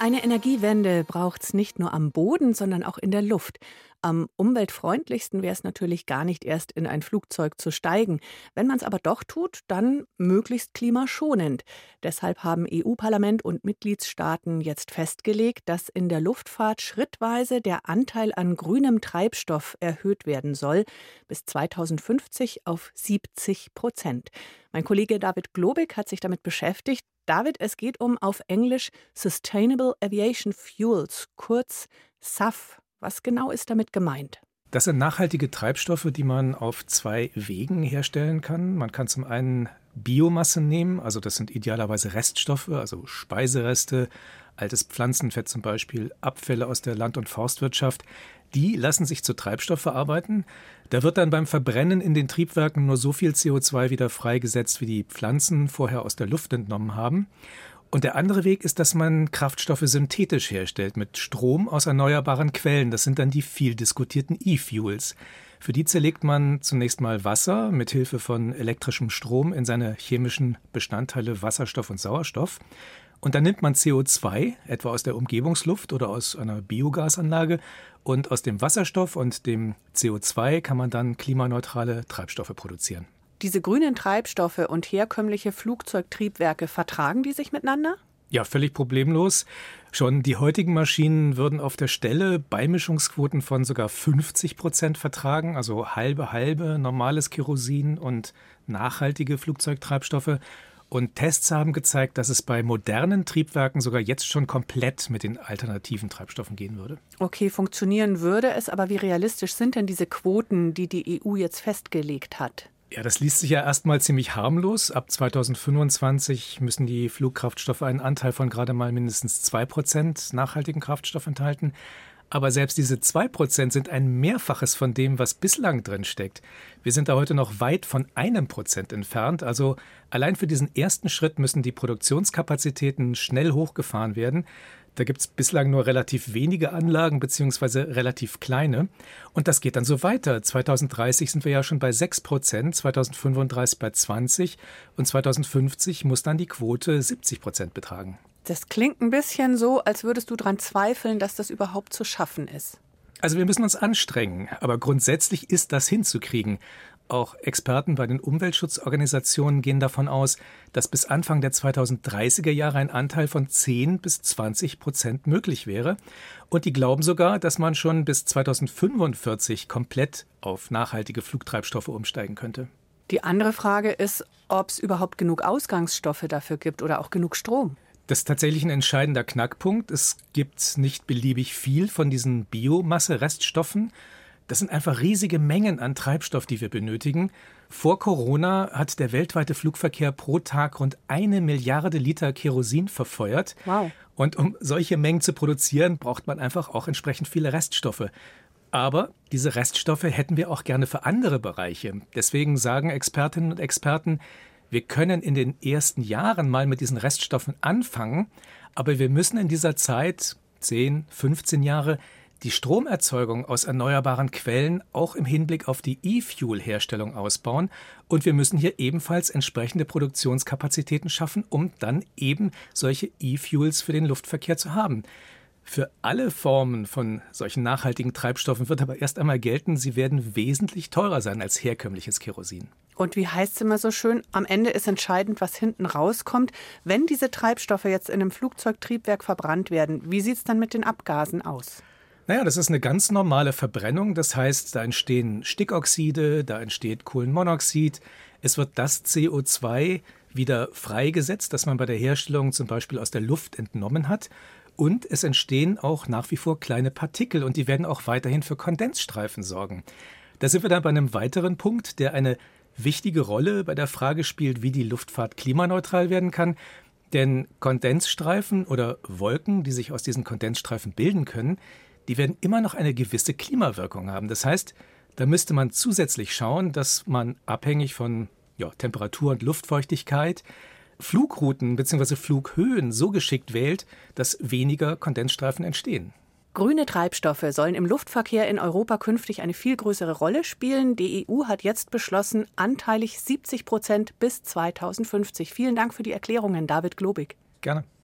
Eine Energiewende braucht's nicht nur am Boden, sondern auch in der Luft. Am umweltfreundlichsten wäre es natürlich gar nicht erst in ein Flugzeug zu steigen. Wenn man es aber doch tut, dann möglichst klimaschonend. Deshalb haben EU-Parlament und Mitgliedstaaten jetzt festgelegt, dass in der Luftfahrt schrittweise der Anteil an grünem Treibstoff erhöht werden soll, bis 2050 auf 70%. Mein Kollege David Globig hat sich damit beschäftigt. David, es geht um auf Englisch Sustainable Aviation Fuels, kurz SAF. Was genau ist damit gemeint? Das sind nachhaltige Treibstoffe, die man auf zwei Wegen herstellen kann. Man kann zum einen Biomasse nehmen, also das sind idealerweise Reststoffe, also Speisereste, altes Pflanzenfett zum Beispiel, Abfälle aus der Land- und Forstwirtschaft. Die lassen sich zu Treibstoff verarbeiten. Da wird dann beim Verbrennen in den Triebwerken nur so viel CO2 wieder freigesetzt, wie die Pflanzen vorher aus der Luft entnommen haben. Und der andere Weg ist, dass man Kraftstoffe synthetisch herstellt mit Strom aus erneuerbaren Quellen. Das sind dann die viel diskutierten E-Fuels. Für die zerlegt man zunächst mal Wasser mit Hilfe von elektrischem Strom in seine chemischen Bestandteile Wasserstoff und Sauerstoff. Und dann nimmt man CO2, etwa aus der Umgebungsluft oder aus einer Biogasanlage. Und aus dem Wasserstoff und dem CO2 kann man dann klimaneutrale Treibstoffe produzieren. Diese grünen Treibstoffe und herkömmliche Flugzeugtriebwerke, vertragen die sich miteinander? Ja, völlig problemlos. Schon die heutigen Maschinen würden auf der Stelle Beimischungsquoten von sogar 50% vertragen, also halbe, normales Kerosin und nachhaltige Flugzeugtreibstoffe. Und Tests haben gezeigt, dass es bei modernen Triebwerken sogar jetzt schon komplett mit den alternativen Treibstoffen gehen würde. Okay, funktionieren würde es, aber wie realistisch sind denn diese Quoten, die die EU jetzt festgelegt hat? Ja, das liest sich ja erstmal ziemlich harmlos. Ab 2025 müssen die Flugkraftstoffe einen Anteil von gerade mal mindestens 2% nachhaltigen Kraftstoff enthalten. Aber selbst diese 2% sind ein Mehrfaches von dem, was bislang drin steckt. Wir sind da heute noch weit von 1% entfernt. Also allein für diesen ersten Schritt müssen die Produktionskapazitäten schnell hochgefahren werden. Da gibt es bislang nur relativ wenige Anlagen beziehungsweise relativ kleine. Und das geht dann so weiter. 2030 sind wir ja schon bei 6%, 2035 bei 20% und 2050 muss dann die Quote 70% betragen. Das klingt ein bisschen so, als würdest du daran zweifeln, dass das überhaupt zu schaffen ist. Also wir müssen uns anstrengen, aber grundsätzlich ist das hinzukriegen. Auch Experten bei den Umweltschutzorganisationen gehen davon aus, dass bis Anfang der 2030er Jahre ein Anteil von 10-20% möglich wäre. Und die glauben sogar, dass man schon bis 2045 komplett auf nachhaltige Flugtreibstoffe umsteigen könnte. Die andere Frage ist, ob es überhaupt genug Ausgangsstoffe dafür gibt oder auch genug Strom. Das ist tatsächlich ein entscheidender Knackpunkt. Es gibt nicht beliebig viel von diesen Biomasse-Reststoffen. Das sind einfach riesige Mengen an Treibstoff, die wir benötigen. Vor Corona hat der weltweite Flugverkehr pro Tag rund 1 Milliarde Liter Kerosin verfeuert. Wow. Und um solche Mengen zu produzieren, braucht man einfach auch entsprechend viele Reststoffe. Aber diese Reststoffe hätten wir auch gerne für andere Bereiche. Deswegen sagen Expertinnen und Experten, wir können in den ersten Jahren mal mit diesen Reststoffen anfangen, aber wir müssen in dieser Zeit, 10, 15 Jahre, die Stromerzeugung aus erneuerbaren Quellen auch im Hinblick auf die E-Fuel-Herstellung ausbauen. Und wir müssen hier ebenfalls entsprechende Produktionskapazitäten schaffen, um dann eben solche E-Fuels für den Luftverkehr zu haben. Für alle Formen von solchen nachhaltigen Treibstoffen wird aber erst einmal gelten, sie werden wesentlich teurer sein als herkömmliches Kerosin. Und wie heißt es immer so schön, am Ende ist entscheidend, was hinten rauskommt. Wenn diese Treibstoffe jetzt in einem Flugzeugtriebwerk verbrannt werden, wie sieht es dann mit den Abgasen aus? Naja, das ist eine ganz normale Verbrennung. Das heißt, da entstehen Stickoxide, da entsteht Kohlenmonoxid. Es wird das CO2 wieder freigesetzt, das man bei der Herstellung zum Beispiel aus der Luft entnommen hat. Und es entstehen auch nach wie vor kleine Partikel und die werden auch weiterhin für Kondensstreifen sorgen. Da sind wir dann bei einem weiteren Punkt, der eine wichtige Rolle bei der Frage spielt, wie die Luftfahrt klimaneutral werden kann. Denn Kondensstreifen oder Wolken, die sich aus diesen Kondensstreifen bilden können, die werden immer noch eine gewisse Klimawirkung haben. Das heißt, da müsste man zusätzlich schauen, dass man abhängig von Temperatur und Luftfeuchtigkeit Flugrouten bzw. Flughöhen so geschickt wählt, dass weniger Kondensstreifen entstehen. Grüne Treibstoffe sollen im Luftverkehr in Europa künftig eine viel größere Rolle spielen. Die EU hat jetzt beschlossen, anteilig 70% bis 2050. Vielen Dank für die Erklärungen, David Globig. Gerne.